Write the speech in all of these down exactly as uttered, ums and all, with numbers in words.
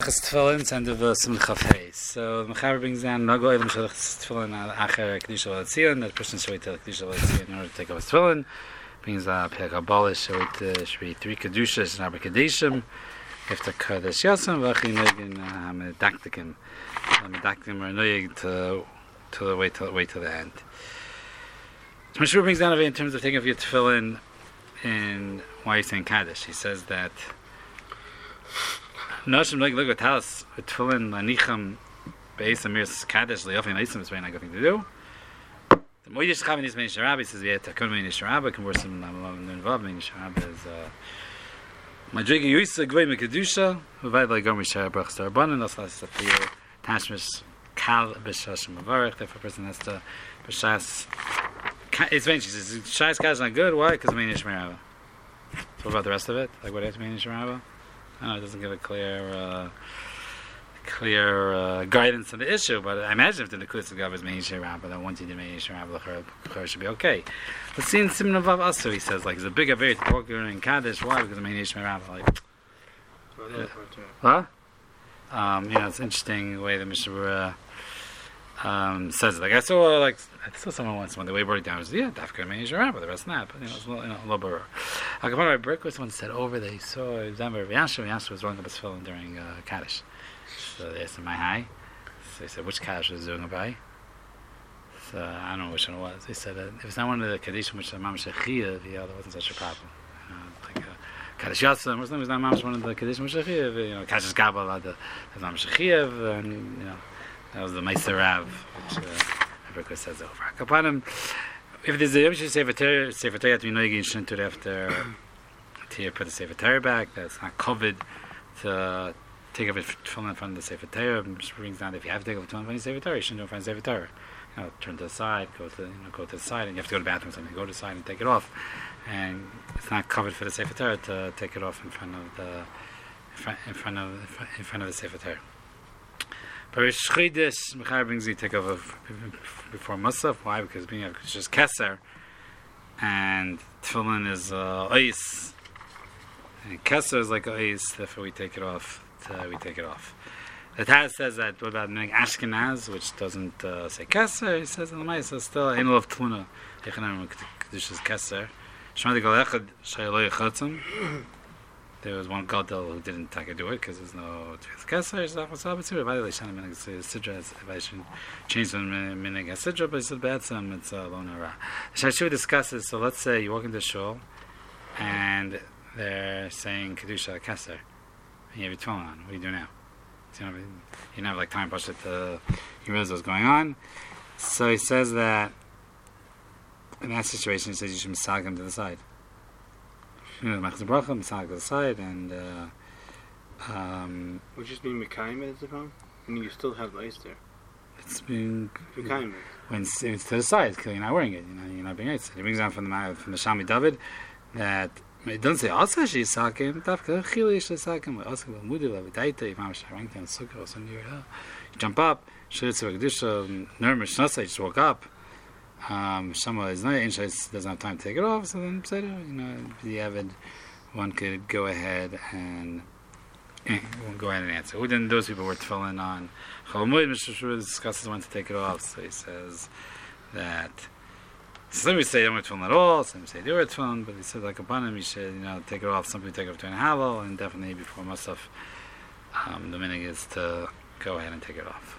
Hilchas Tefillin, and of Simcha Fei. So the Mechaber brings down Nago Elam Hilchas Tefillin Acher Kedusha L'Tzion, that a person should wait till Kedusha L'Tzion in order to take off his Tefillin. Brings a Perek Abbalah should wait should be three Kedushas and Arba Kedeshim. After Kodesh Yasam, V'achi Noegin Medaktikim. Medaktikim are Noeg to to wait till wait till the end. So Meshur brings down in terms of taking off your Tefillin and why you're saying Kaddish. He says that Noshim like look at house with Tefillin Lanicham Beis Amir's Kaddish Leofin Eisim is very not good thing to do. The Moedish Chavin is Meinish Rabbi says we have to come Meinish Rabbi converse him involved Meinish Rabbi is Madriga Yuisa Gvei Mekadusha V'Vayd Like Gomer Shara Brach Star Banan that's last up here Tashmish Kal B'Shashim Mavarech therefore a person has to B'Shas it's when she says Shas Kaddish not good why? Because Meinish Rabbi. So what about the rest of it? Like what is Meinish Rabbi? No, it doesn't give a clear, uh, clear uh, guidance on the issue. But I imagine if the Nekudas Gav is Meinish Rabba, that once you do Meinish Rabba, the should be okay. Let's see in Simon Vav also he says like it's a big Aver to talk in Kaddish. Why? Because of Meinish Rabba. Like, huh? Um, you know, it's interesting the way the Mishnah uh, um, says it. Like I saw, like I saw someone once when the way he brought it down was yeah, Dafka Meinish Rabba, the rest not. But you know, it's a little, you know, a little bit. I can remember Brick was someone said over that he saw Zamber Yasha. Yasha was rolling up his film during uh, Kaddish. So they asked him, "My high?" So they said, "Which Kaddish was doing a by?" So I don't know which one it was. They said uh, if it's not one of the Kaddish which the Mamash Chiyav, yeah, there wasn't such a problem. You know, like uh, Kaddish Yatzim, or something was not Mamash one of the Kaddish which Chiyav. You know, Kaddish Gabal, the Mamash Chiyav, and you know that was the Meiser Rav, which uh, Brick says over. Kapanim. If there's a Yom Sefer Torah, Sefer Torah to be noigin shouldn't do it after to put the Sefer Torah back. That's not covered to take off it from in front of the Sefer Torah. Which brings down if you have to take off it from the Sefer Torah, you shouldn't do it in front of the Sefer Torah. You know, turn to the side, go to you know, go to the side, and you have to go to the bathroom. Something, go to the side and take it off. And it's not covered for the Sefer Torah to take it off in front of the in front, in front of in front of the Sefer Torah. But Rosh Chodesh, Mechaber brings you take over before Musaf. Why? Because being it's just Keser, and Tefillin is uh, Ois, and Keser is like Ois. Therefore, we take it off. Uh, we take it off. The Taz says that what about Meg Ashkenaz, which doesn't uh, say Keser. He says in the Ma'aseh still Ein Lov Tluna. Echanam Kedushas Keser. Shmadi Gal Echad Shaylo Yechatzim. There was one gadol who didn't take do it because there's no Keser. He's like, what's up? It's here. By the way, Shana Minig Sidra. If I should change the Minig Sidra, but it's bad. Some it's a lona ra. Shashu discusses. So let's say you walk into shul, and they're saying Kedusha Keser, and you have your tefillin on. What do you do now? So you, know, you don't have like time push it to you realize what's going on. So he says that in that situation, he says you should misag him to the side. You know, Machzor Bracha, misag to the side, and uh, um, would just be Mekayim at the time, and you still have the ice there. It's being Mekayim. When it's, it's to the side, because you're not wearing it. You know, you're not being ice. He brings down from the from the Shami David that it doesn't say also she's sakim. Dafka chili she's sakim. Also mudi levidaita. If I'm sharing and sukkah or something, you jump up. Shritz v'kedusha nermish nasa. Just walk up. Um, Shama is not in doesn't have time to take it off. So then, you know, the avid one could go ahead and eh, go ahead and answer. Who didn't those people were tefillin on Cholamoid? Mister Shur discusses when to take it off. So he says that. Some people say they don't wear tefillin at all. Some say they wear tefillin, but he said like upon him, you should you know take it off. Some people take it off during Halal, and definitely before Musaf. Um, the minig is to go ahead and take it off.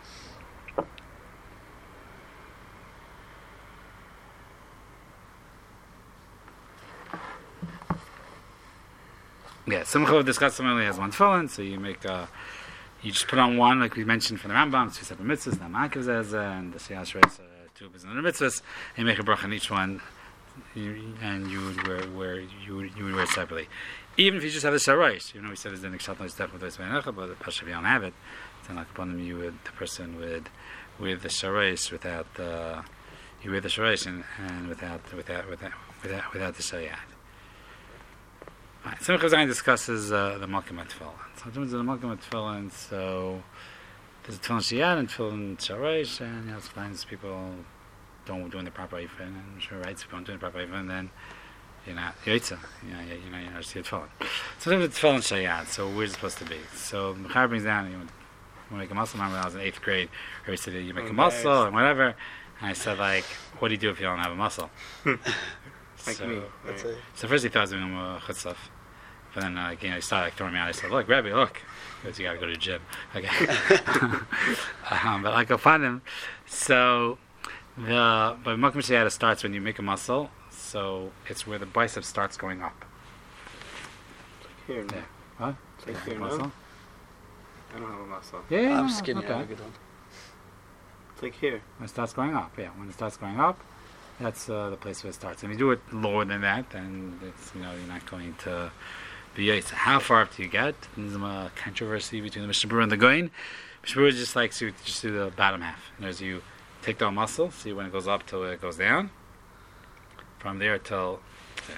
Yeah, Simcha of discussed only has one tefillin, so you make uh, you just put on one, like we mentioned from the Rambam, two separate mitzvahs, now Ma'akev Zezeh, and the Shiash Reis, uh, two business mitzvahs, and you make a bracha on each one, you, and you would wear, wear you would, you would wear it separately. Even if you just have the Sharais, you know, we said it's the Nikshat no Yisdech with Ve'enecha, but the Pasha if you don't have it, then like upon them, you would, the person would, with the Sharais, without the, you wear the Sharais, and, and without, without, without, without, without the Shayat. Right. Simcha Zayin discusses uh, the Malkim HaTefillin. So in terms of the Malkim HaTefillin, so there's a Tefillin Shiyad and Tefillin Shareish, and you know, sometimes people don't doing the proper Eifin, and sure, right, so people don't do the proper Eifin, and then you're not Yaitza. You know, you know, you're not see tefillin. Sometimes it's tefillin shayad. So where's it supposed to be? So Mechaber brings down. You want to make a muscle. Remember, when I was in eighth grade, where he said you make oh, a muscle nice. and whatever. And I said like, what do you do if you don't have a muscle? Like so, me. That's Right. it. So first he thought I was doing a chutzaf. But then, uh, you know, he started like throwing me out. I said, "Look, Rebbe, look, because you got to go to the gym." Okay, um, but I go find him. So the but Makom Shayada starts when you make a muscle. So it's where the bicep starts going up. Here now. Yeah. What? It's like Yeah, here muscle? now. I don't have a muscle. Yeah, yeah, I'm yeah, skinny. okay. I'm a good one. It's like here. When it starts going up, yeah. When it starts going up, that's uh, the place where it starts. And if you do it lower than that, then it's, you know, you're not going to be Yaitza. How far up do you get? There's a controversy between the Mishnah Berurah and the Goin. Mishnah Berurah just likes you to just do the bottom half. And as you take the muscle, see when it goes up till it goes down. From there till there.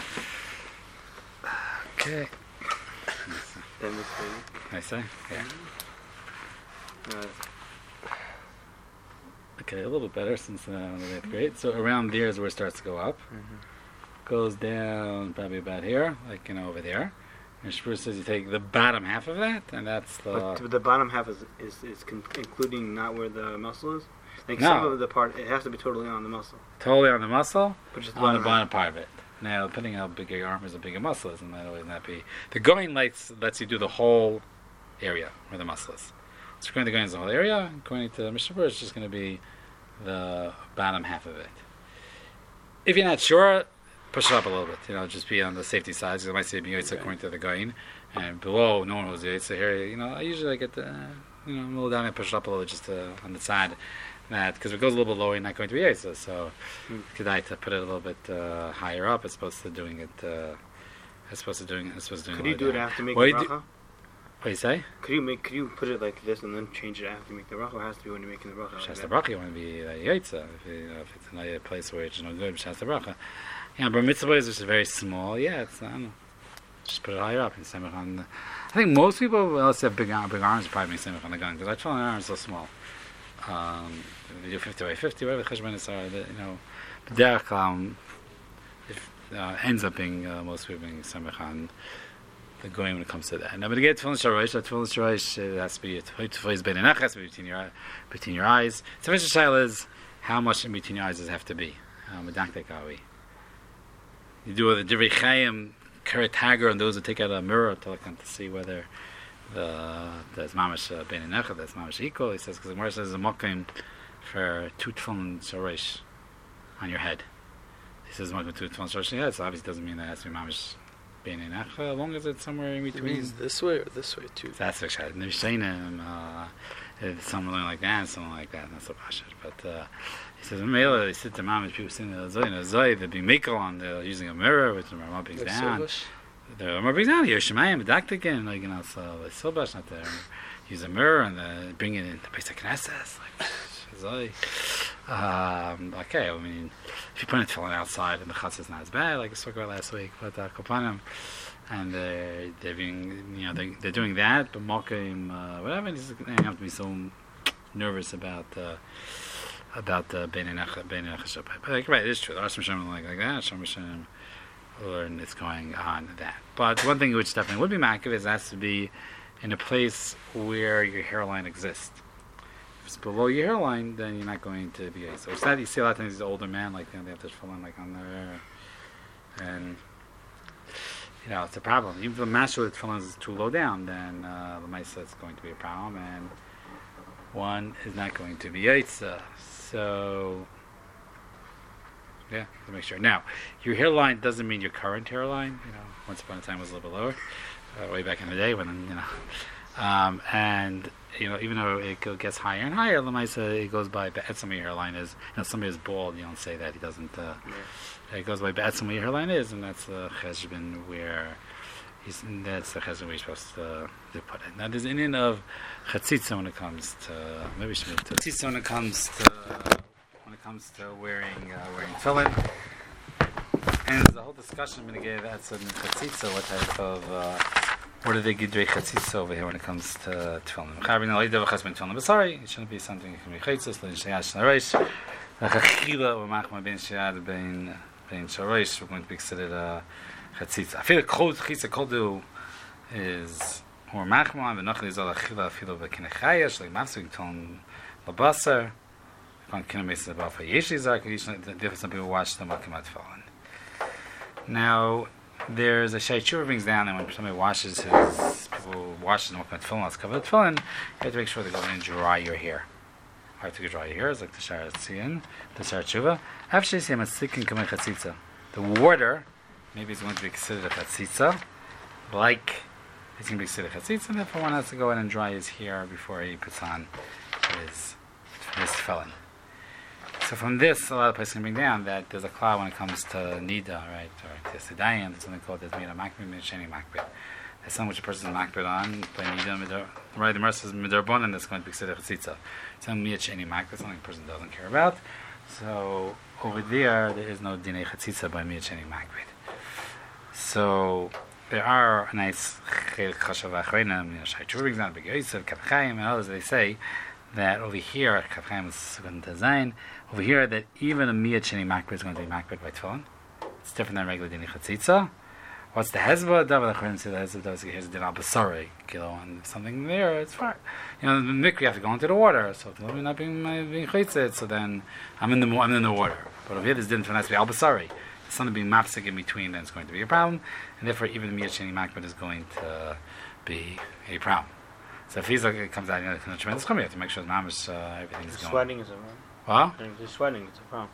Okay. Then this way. I say? Yeah. Uh, Okay, a little bit better since uh, the eighth grade. So around there is where it starts to go up. Mm-hmm. Goes down probably about here, like, you know, over there. And Shpur says you take the bottom half of that, and that's the... but the bottom half is is, is con- including not where the muscle is. Like No. some of the part, it has to be totally on the muscle. totally on the muscle, But just the on the bottom bottom part of it. Now, depending on how big your arm is, a bigger muscle is, and that always not be... The going lets, lets you do the whole area where the muscle is. So going to go into the whole area, going to Mishnah Berurah, it's just going to be the bottom half of it. If you're not sure, push it up a little bit. You know, just be on the safety side. So I might say be Yaitza according to the going, and below no one knows Yaitza here. You know, I usually like it. Uh, you know, middle down and push it up a little, just uh, on the side. That because if it goes a little bit lower, you're not going to be Yaitza. So, Hmm. kedai to put it a little bit uh, higher up. It's supposed to doing it. Uh, it's supposed to doing. It's supposed to doing. Could it you do it down. after making What the do you do- bracha? What do you say? Could you make? Could you put it like this and then change it after you make the bracha? Or it has to be when you're making the bracha. like Shasta that? bracha, you want to be uh, Yaitza. If, you know, if it's another place where it's no good, Shasta bracha. Yeah, but mitzvah is just very small. Yeah, it's, I don't know. Just put it higher up and semach on the... I think most people, well, let's have big, arm, big arms, probably make semach on the gun, because I tell my arms so small. Um, if you do fifty by fifty, whatever the cheshbonis are, the, you know, but derech, um, if, uh, ends up being, uh, most people being semach on the going when it comes to that. Now, but to get tefillin sharayish, that tefillin sharayish, it has to be, tefillin is beinanach, has to be between your, between your eyes. So the shaila is, how much in between your eyes does it have to be? How medakdek are we? You do the Divrei Chaim, Keret Hager, and those who take out a mirror to look and to see whether the there's mamash uh, beinanach, that's mamash equal. He says because the Gemara says a mokim for two tefillin sharayish on your head. He says mokim two tefillin sharayish on your head, so obviously doesn't mean that it has to be mamash beinanach, as long as it's somewhere in It between. means this way or this way too. That's the shayla. Never seen him. Uh, if someone learn like that, and someone like that, that's so passionate. But uh, he says, "Mela, they sit to mom and people sitting in the zoy, in the zoy, they'd be makel on, they're using a mirror, which the Rama brings Like down. Silvash. The Rama brings down. You're Shemayim, Daktikin, like you know, so the Silbash not there. Use a mirror and the, bring it into basic Knesset, like zoy. Um, okay, I mean, if you put a tefillin outside and the chutz is not as bad, like I spoke about last week, but uh, Kopanim. And they're, they're being, you know, they, they're doing that, but mocking, uh, whatever. And he's, they have to be so nervous about uh, about the beinanach beinanach shabbat. But like, right, it is true. The Rosh Hashanah like like that. Rosh Hashanah learn it's going on that. But one thing which definitely would be makiv is it has to be in a place where your hairline exists. If it's below your hairline, then you're not going to be. So it's that you see a lot of times these older men like you know, they have this falling like on there, and. You know, it's a problem. Even if the master of the tefillin is too low down, then uh, the Maisa is going to be a problem, and one is not going to be Yaitza. So, yeah, to make sure. Now, your hairline doesn't mean your current hairline. You know, once upon a time it was a little bit lower, uh, way back in the day when, you know. Um, and, you know, even though it go- gets higher and higher, the Maisa, it goes by, but some of your hairline is, you know, somebody is bald, you don't say that, he doesn't, uh, Yeah. it goes by bad some your hairline is, and that's the cheshbon where he's, that's the cheshbon where you're supposed to, to put it. Now there's an Indian of chatzitza when it comes to maybe we should move to chatzitza when it comes to when it comes to wearing uh, wearing tefillin. And there's a whole discussion I'm going to give that's in chatzitza what type of uh, what do they give to chatzitza over here when it comes to tefillin? Chavin al yidav cheshbon tefillin. But sorry, it shouldn't be something that can be chaitzos l'nishayash l'reish. Chachila u'machma ben shiad ben bein shorosh, we're going to be considered a chatzitza. I feel like kol chatzitza koldu is more machman, but nothing is all achila. I feel like kinechayas, like mafsik ton labasar. On kinamis about for yeshizak. The difference some people watch the makimat fallen. Now there's a shaychur brings down, and when somebody washes his people washes the makimat fallen, let's cover the fallen. You have to make sure they go in and dry your hair. Hard to dry your hair is like the shara tzion, the shara tshuva. After you see him, it's thinking kamei chatzitza. The water maybe is going to be considered a chatzitza, like it's going to be considered a chatzitza, and therefore one has to go in and dry his hair before he puts on his his tefillin. So from this, a lot of places can bring down that there's a cloud when it comes to nida, right, or tesidayim. There's something called there's made a makbid, misheni makbid. There's something which a person is makbid on by nida midar. Right, the mercy is midarbonin that's going to be considered chatzitza. Some miyacheni makbid, something a person doesn't care about. So over there, there is no dinei chatzitza by miyacheni makbid. So there are a nice chayil chashav achreinim, you know, shai tshuva brings down big yosef, kapchaim, and others. They say that over here, kapchaim is going to design. Over here, that even a miyat sheni makbid is going to be makbid by tefillin. It's different than regular dinei chatzitza. What's the hezbollah? Davar achreinim say the hezbollah does here's din al basari kilo, and something there. It's fine. You know, the mikveh you have to go into the water, so if I'm not being being chaytzit, so then I'm in the I'm in the water. But over here, this din has to be al basari. There's something being mafsik in between, then it's going to be a problem, and therefore even the miyat sheni makbid is going to be a problem. So if he's like it comes out, you know, in a tremendous chum, you have to make sure the mamish uh, everything is going. Sweating is a problem. What? If you're sweating, it's a problem.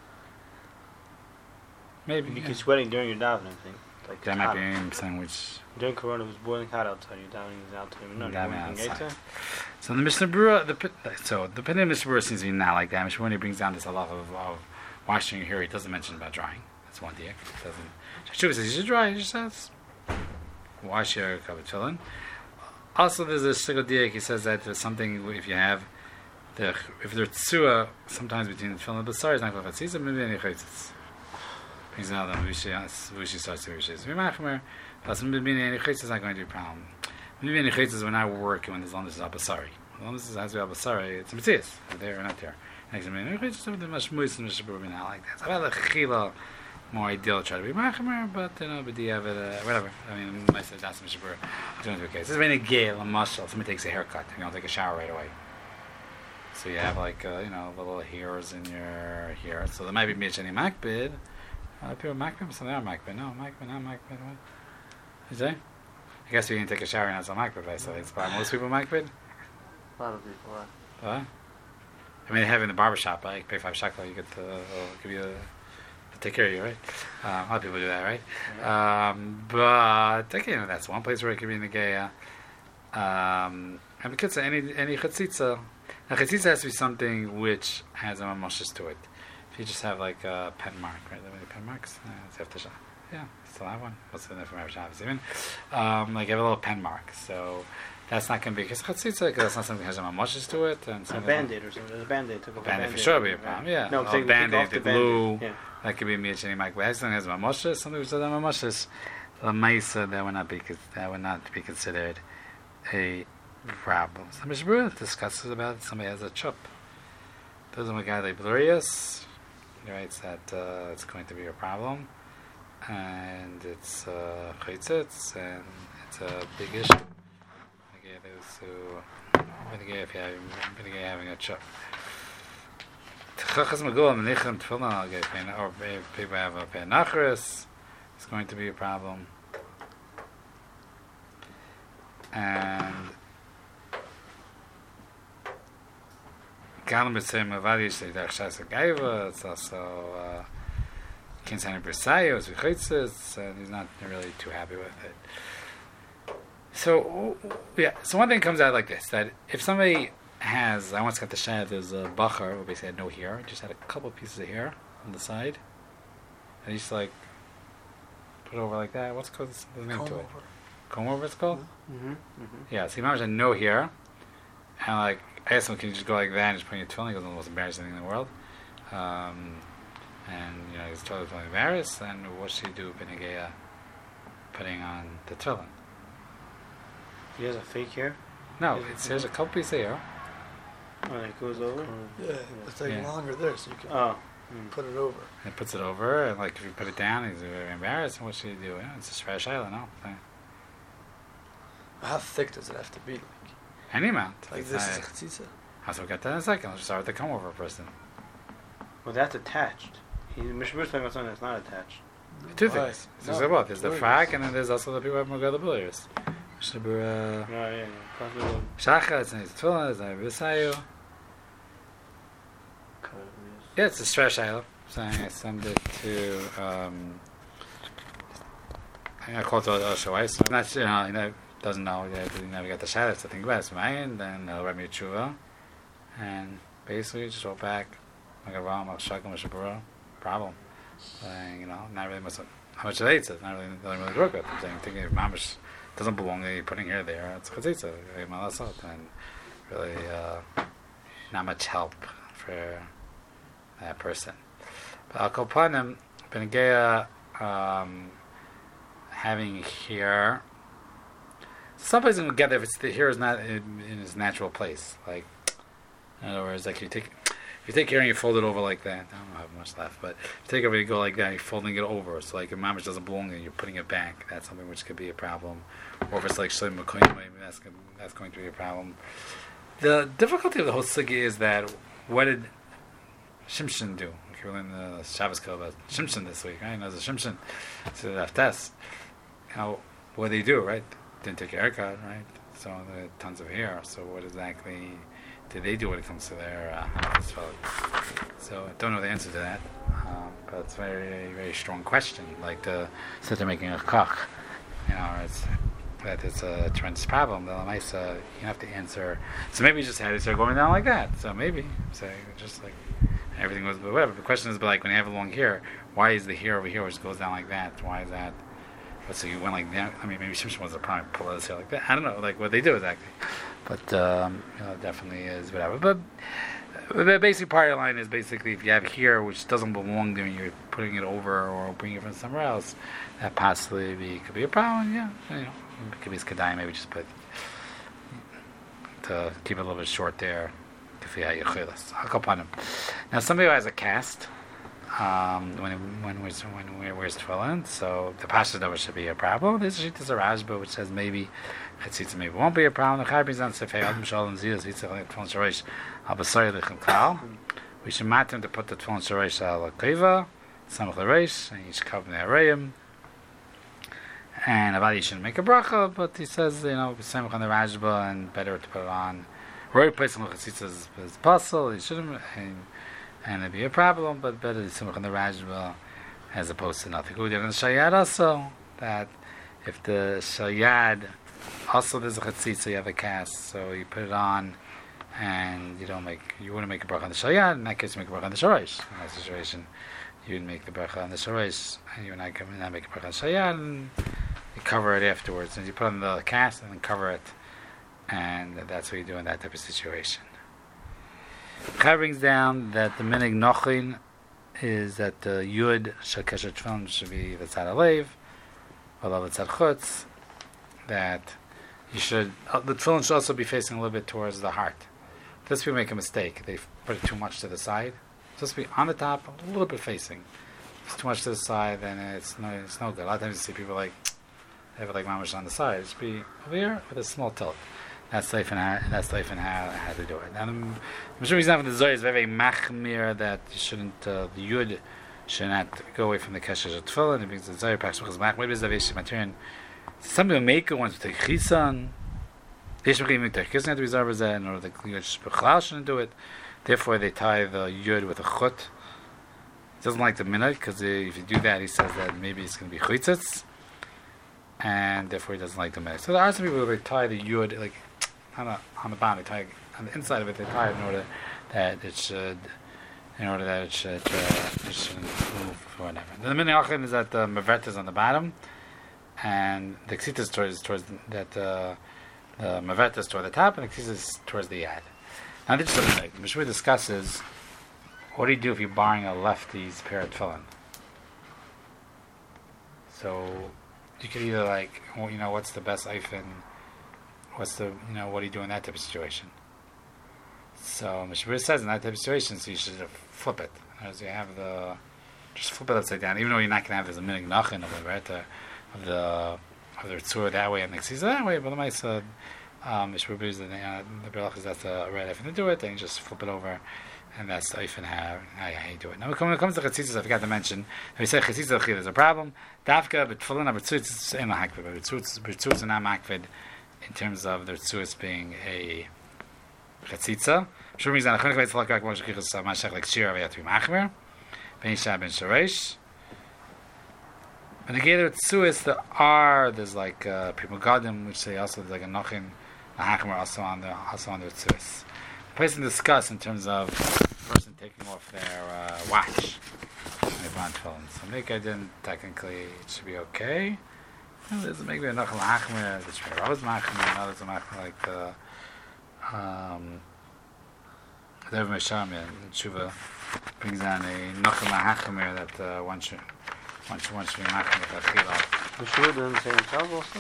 Maybe. If Yeah. you're sweating during your davening thing. Like That it's might hot. be saying which. During Corona, it was boiling hot outside. Your davening is out to him. No, Davening you outside. So the Mishnah Berurah, the pit- so the opinion of Mishnah Berurah seems to be not like that. Mishnah Berurah brings down this halach of, of washing your hair. He doesn't mention about drying. That's one diak. It doesn't. Sheshuva says you should dry. He just says wash your covered tefillin. Also, there's a shigol diak. He says that there's something if you have the if there's tsua sometimes between the tefillin and the basar is not called chatzitza. Maybe any chaytzitz. Brings down the Vushi starts to Vushi. So Machmer, plus maybe any chaytzitz is not going to be a problem. Maybe any chaytzitz when I work when there's long as abasari. As long as it has to be abasari, it's a mitzvah. There or not there. Next to me, any chaytzitz is much moist and much not like that. So I have a chila more ideal to try to be Machmer, but you know, but you have it, uh, whatever. I mean, I said that's Mishabur. It's going to be okay. This is when a gale, a muscle. Somebody takes a haircut. You don't take a shower right away. So you have like uh, you know little hairs in your hair. So there might be michani makbid. Uh, people makbid, some they are makbid. No, makbid, not makbid. What? You say? I guess you can take a shower and have some makbid, right? So it's probably most people makbid. A lot of people are. What? I mean, they have in the barbershop, like pay five shekel, you get to uh, give you a, to take care of you, right? Uh, a lot of people do that, right? Yeah. Um, but again, that's one place where it could be in the geya. Um, and because any any chatzitza, now chatzitza has to be something which has a mamoshes to it. If you just have like a pen mark, right? There are pen marks. Uh, it's after Shabbos. Yeah, still have one. What's in there from Shabbos even? Um, like you have a little pen mark, so that's not going to be because chatzitza because that's not something that has a mamoshes to it. And a band-aid or something. There's a band-aid. Took a band-aid for sure be a problem. Yeah, no, a band-aid, the glue. Yeah. That could be miachini mark. But something has a mamoshes, something which doesn't have mamoshes. The ma'isa that would not be that would not be considered a problem. So Mishnah Berurah discusses about somebody has a chup. Doesn't look at like blurious. He writes that uh, it's going to be a problem, and it's uh, chaytzitz, and it's a big issue. Okay, those who if you have having a chup. Tchachas Megillah Menichem Tefillin or if people have a Penachris, it's going to be a problem. And Galam B'Tzei Mavadi Shtei Derech Shas Gaiva. It's also uh, Kinsan B'Sayos V'Chaitzes, and he's not really too happy with it. So yeah, so one thing comes out like this: that if somebody has, I once got the shad, there's a bacher who basically had no hair, just had a couple pieces of hair on the side, and he just like put it over like that. What's called the name to it? Comb over, it's called? Mm-hmm. Mm-hmm. Yeah, so he managed to no hair. And like, I asked him, can you just go like that and just put in your tefillin? He goes, the most embarrassing thing in the world. Um, and, you know, he's totally, totally embarrassed. And what should he do, Benegea, putting on the tefillin? He has a fake hair? No, it's, there's a couple pieces of hair. Oh, it goes over? Yeah, it's like Yeah. longer there, so you can. Oh. Mm. put it over. And puts it over, and like if you put it down, he's very embarrassed. And what should he do? You know, it's a fresh island, no? How thick does it have to be? Like, Any amount. like It's this is a not- chatzitza. I'll get that in a second. Let's start with the come over person. Well, that's attached. He Mishnah Berurah is talking about something that's not attached. Two Why? things. No, There's both. There's the Biliars. frak, and then there's also the people who have Megillah Biliars. Mishnah Berurah. No, yeah, yeah. Possibly. Shachar, it's nice. Tefillah, it's nice. Visayu. Yeah, it's a stretch island. So I send it to, um, I call it Osho Weiss. I'm not sure, you know, he never, doesn't know, yeah, he never got the shadows to think about it. It's mine, then he'll write me a tshuva. And basically, just wrote back, like a ram, I'll shak him, Mishnah Berurah. Problem. Saying, you know, not really much, how much it eats it, not really, doesn't really work with. I'm saying, thinking if mamish doesn't belong, you're putting here there, it's chatzitza, and really, uh, not much help for that person. But Al Kol Panim, Benegea, um, having here, someplace in together if it's the here is not in, in its natural place. Like, in other words, like you take, if you take here and you fold it over like that, I don't have much left, but if you take it over, you go like that, you're folding it over. So like if mamish doesn't belong and you're putting it back, that's something which could be a problem. Or if it's like Shloim McCoy, maybe that's that's going to be a problem. The difficulty of the whole sugi is that what did Shimshon do? We were in the Shabbos Kol about Shimshon this week, right? As a Shimshon, to the Haftes. You know, what did they do, right? Didn't take a haircut, right? So there are tons of hair. So what exactly did they do when it comes to their uh, Haftes Fellow? So I don't know the answer to that, um, but it's a very, very strong question. Like the since they're making a koch, you know, it's that it's a tremendous problem. The Lamaisa, you have to answer. So maybe you just had it start going down like that. So maybe say just like. Everything was, but whatever. The question is, but like when you have a long hair, why is the hair over here which goes down like that? Why is that? But so you went like that. I mean, maybe Shimshon was a problem pull his hair like that. I don't know, like what they do exactly. But um, you know, it definitely is whatever. But the basic part of the line is basically if you have hair which doesn't belong there, and you're putting it over or bringing it from somewhere else, that possibly be, could be a problem. Yeah, you know, it could be skadai. Maybe just put to keep it a little bit short there. Now, somebody who has a cast um, when when we when we wears tefillin, so the pasha never should be a problem. This is a Rashba which says maybe chatzitza maybe won't be a problem. The Chayr on Sefei Adam Shalom Ziyas Yitzchak Tefillin Shorosh Al Basari Lechamkal. We should mat him to put the Tefillin Shorosh Al Akiva, Samach L'Reish, and each kav ne'areim. And Avadi shouldn't make a bracha, but he says you know Samach on the Rashba and better to put it on. Roy place on chatzitza is, is possible. He shouldn't, and, and it'd be a problem. But better to simach on the rajba as opposed to nothing. We did on the shayad also that if the shayad also there's a chatzitza, you have a cast, so you put it on, and you don't make you wouldn't make a bracha on the shayad. In that case, you make a bracha on the shorish. In that situation, you would make the bracha on the shorish, and you would not come in and make a bracha on the shayad, and you cover it afterwards. And you put on the cast and then cover it. And that's what you do in that type of situation. Chai brings down that the minig nochin is that the yud shel kesher tefillin should be the tzad alev, although the tzad chutz, that you should uh, the tefillin should also be facing a little bit towards the heart. This people make a mistake; they put it too much to the side. It's supposed to be on the top, a little bit facing. If it's too much to the side, then it's no, it's no good. A lot of times you see people like they have it like mamash on the side. It should be over here with a small tilt. That's life and how that's life and how, how to do it. Now, the sure reason for the Zohar is very machmir that you shouldn't uh, the yud should not go away from the kesher of tefillin. It brings the Zohar pachs because mach. Maybe the veishim material. Some people make it wants to take chisan. They should make the chisan to be zarvazeh, or the yud shpechlal shouldn't do it. Therefore, they tie the yud with a chut. He doesn't like the minhag because if you do that, he says that maybe it's going to be chutzitz, and therefore he doesn't like the minhag. So there are some people who tie the yud like. On the, on the bottom, they tie on the inside of it. They tie it in order that it should, in order that it should, uh, it shouldn't move or whatever. The minhag is that the mavet is on the bottom, and the ksita is towards towards that uh, the mavet is toward the top, and the ksita is towards the yad. Now this is something like Mishra discusses. What do you do if you're borrowing a lefty's pair of tefillin? So you could either like, well, you know, what's the best eifin? What's the, you know, what do you do in that type of situation? So Mishabur says in that type of situation, so you should flip it. As you have the, just flip it upside down. Even though you're not going to have there's a minig nachin of the right of the of the tzur that way and the ksiza that way, but the mice um Mishabur is the uh, the berach is that's the right if to do it, then you just flip it over, and that's the ifin how how you do it. Now when it comes to chetzitzas, I forgot to mention. We say chetzitzas there's a problem. Dafka but tefillin but tzutz in the hakvid, but tzutz tzutz are not makvid in terms of their tzutz being a chetzitza. Sure means that Chonuk Veitz Lakak Moshe Kichus Mashach like Shira Vayat Machmer Ben Shab Ben Sharesh. And again, with Tzuis, the R there's like uh, Primo Gadim, which say also there's like a Nochin, a Hachmer also on the also on the Tzuis. The person discuss in terms of the person taking off their uh, watch when they put on tefillin. So maybe I didn't technically it should be okay. Well, there's maybe a Nochin Hachmer, there's a Rabba's Machmer, another Machmer like the. Um, The Rebbe Meshamia and Tshuva brings on a Nachem HaHachamer that uh, one should one should, one should be Machem with Achila. The Shua doesn't say himself also?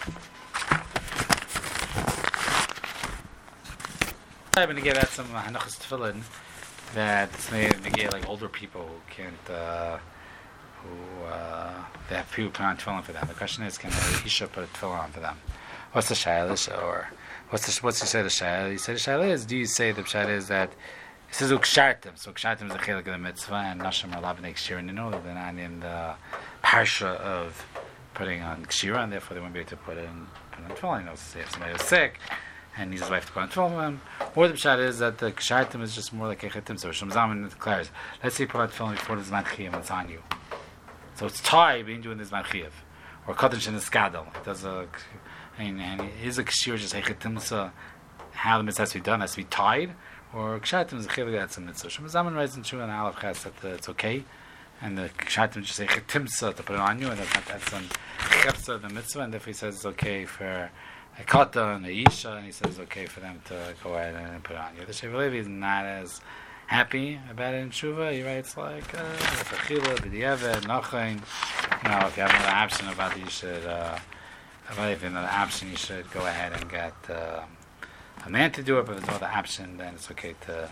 I'm going to give that some Hanachas Tefillin that it's made to get like older people who can't, uh, who uh, they have people put on Tefillin for them. The question is, can the Isha put a Tefillin on for them? What's the Shailish or What's the what's he say the shayla? He said the shayla is. Do you say the shayla is that it says ukshartim? So ukshartim is a chelik of the mitzvah, and nashim are allowed next year, and you know they're not in the parsha of putting on kshira, and therefore they won't be able to put in put on tefillin. You know, say if somebody was sick and needs his wife to put on tefillin, or the shayla is that the kshartim is just more like a chetim. So Shlomo Zalman declares, let's say you put on tefillin before the zman chiyuv, it's on you. So it's tie being doing this zman chiyuv, or kaddish in the skadol. It does a And, and is a kshir just hechetimsa how the mitzvah has to be done has to be tied, or kshatim is a chilik that's a mitzvah. Shlomo Zalman writes in Shua and Aleph Ches that uh, it's okay, and the kshatim just say hechetimsa to put it on you, and that's not that's an chepsa of the mitzvah, and therefore he says it's okay for a kata and a isha, and he says it's okay for them to go ahead and put it on you. The Shevet Levi is not as happy about it in Shuvah. He writes like uh, it's a chila, b'diavad, nachin. You know, if you have another option about it, you should. Uh, If in another option, you should go ahead and get uh, a man to do it. But if there's no other option, then it's okay to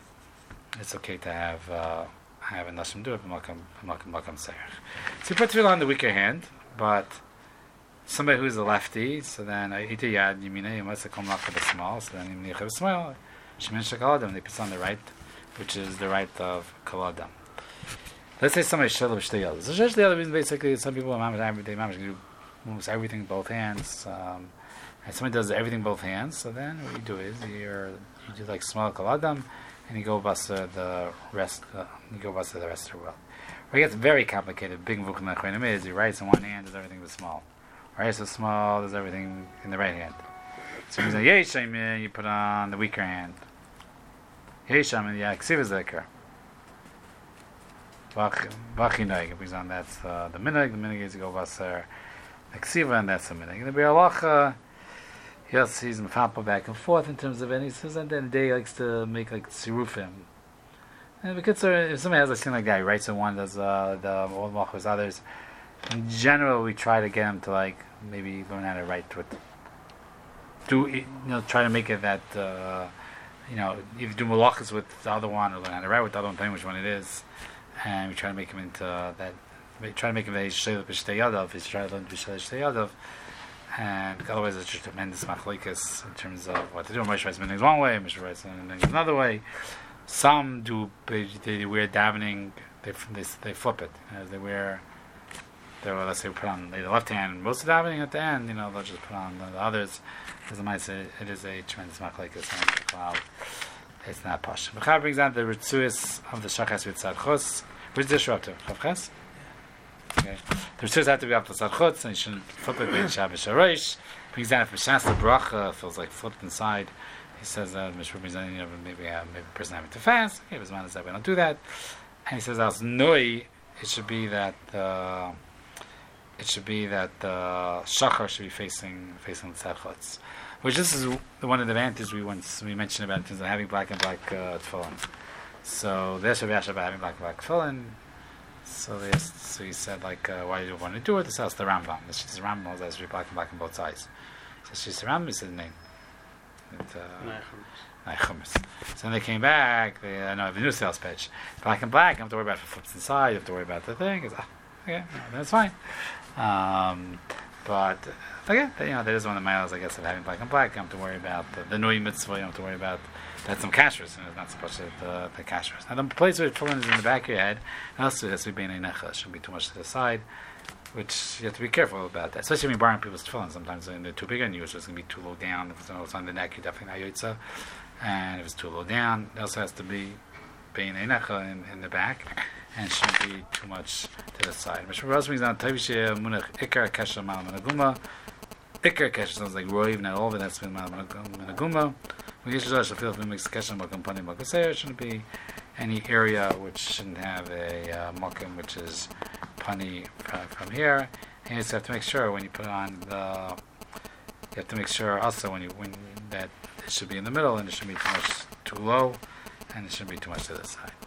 it's okay to have uh, have a nashim do it. Malkam malkam malkam seirach. So you put tefillah on the weaker hand, but somebody who's a lefty, so then ita yad yimina you must come up with a small. So then you have a small. Shemin shakaladam they put on the right, which is the right of kaladam. Let's say somebody shalom shteyal. So shteyal means basically some people are they do. Moves everything both hands, um, and somebody does everything both hands. So then what you do is you're, you do like small kaladam, and you go basa the rest. Uh, you go basa the rest of the world. Where it gets very complicated. Big vukum nachronim is he writes in one hand does everything with small, writes with small does everything in the right hand. So he's like yeshayim you put on the weaker hand. Yeshayim yeah ksiva zeker. Bachinoig brings on that's uh, the minig. The minig is you go basa. Ksiva and that's a minute. The Biur Halacha, yes, he's mefapel back and forth in terms of any. So and then he likes to make like tzirufim. And because if somebody has a sin like that, he writes in one, does uh, the old malchus, others. In general, we try to get him to like maybe learn how to write with. Do you know? Try to make it that uh, you know, either do malachas with the other one or learn how to write with the other one, depending which one it is, and we try to make him into uh, that. We try to make him a shayla b'shtei yadav. He's trying to learn b'shtei yadav, and otherwise it's just tremendous machlokes in terms of what to do. Moshe writes meanings one way, Moshe writes meanings another way. Some do they wear davening. They they they flip it. You know, they wear. They will let's say put on the left hand. Most of davening at the end, you know, they'll just put on the, the others. As I might say, it is a tremendous machlokes and cloud. It's not posh. Mechaber brings down the ritzuis of the shachas with tzadchos. Where's this up to? Chavchas? Okay. The Ritzos have to be up to Tzadchutz, and you shouldn't flip it bein Shabbos Harosh. Brings down if B'Shas the bracha feels like flipped inside. He says that uh, Mishra brings down, you know, maybe uh, maybe a person having to fast. Okay, his man is that we don't do that. And he says as noi, it should be that uh, it should be that uh, Shachar should be facing facing the Tzadchutz, which this is the one of the advantages we once we mentioned about in terms of having black and black uh, tefillin. So there's Rabbi Yasha about having black and black tefillin. So, so he said, like, uh, why do you want to do it? This is the Rambam. This is the Rambam, that should be black and black on both sides. So she's the Rambam, is his name. Neichumis. So when they came back, they, I know I have a new sales pitch. Black and black, I don't have to worry about if it flips inside, you have to worry about the thing. It's, ah, okay, no, that's fine. Um, but, again, you know, that is one of the miles, I guess, of having black and black. You don't have to worry about the, the Nui mitzvah, you don't have to worry about that's some kashrus, and it's not supposed to the, the kashrus. Now, the place where tefillin is in the back of your head, also it has to be bein einecha, shouldn't be too much to the side, which you have to be careful about that. Especially when you're borrowing people's tefillin. Sometimes when they're too big on you, so it's going to be too low down. If it's on the neck, you're definitely not yotza. And if it's too low down, it also has to be bein einecha in, in the back, and shouldn't be too much to the side. Mishmar Rosh means on Tavishia Munach Ikar Kesha Mal Menaguma. Ikar Kesha sounds like Roiv, not all of it has to be Mal Menaguma. It shouldn't be any area which shouldn't have a uh, makom which is punny uh, from here. And you just have to make sure when you put on the, you have to make sure also when you when that it should be in the middle and it shouldn't be too much too low, and it shouldn't be too much to the side.